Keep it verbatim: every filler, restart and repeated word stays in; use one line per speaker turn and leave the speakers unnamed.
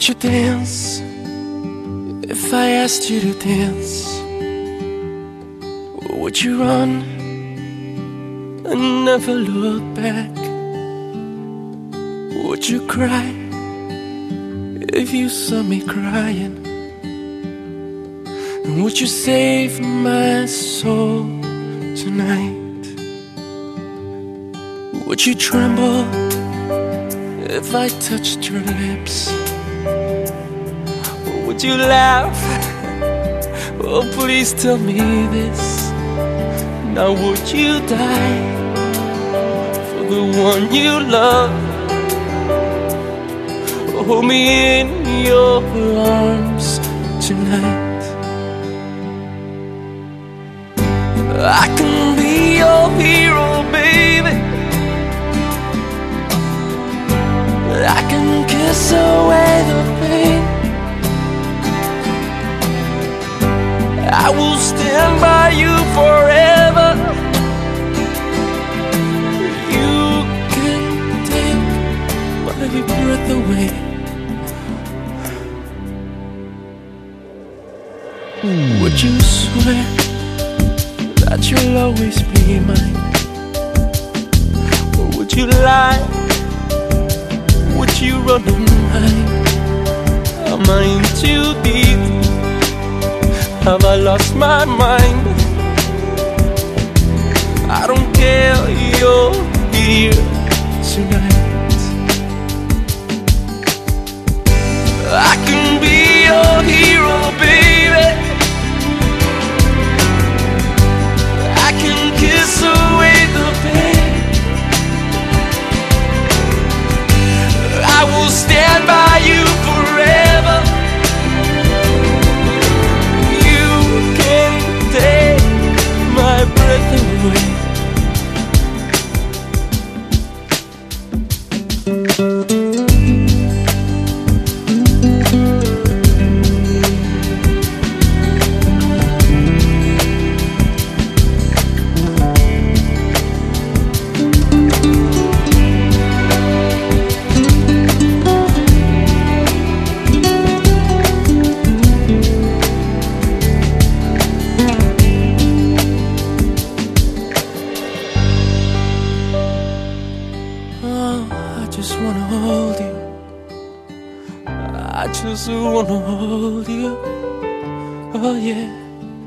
Would you dance if I asked you to dance? Would you run and never look back? Would you cry if you saw me crying? And would you save my soul tonight? Would you tremble if I touched your lips? Or would you laugh? Oh, please tell me this. Now would you die for the one you love? Hold me in your arms tonight. I can be your hero, baby. I can kiss away the pain. I will stand by you forever. You can take my breath away. Would you swear that you'll always be mine? Or would you lie? Would you run and hide? Am I in too deep? Have I lost my mind? I don't care, you're here tonight. I can be your hero, baby. I can kiss away the pain. I will stand by you forever. You can't take my breath away. I just wanna hold you. I just wanna hold you. Oh yeah.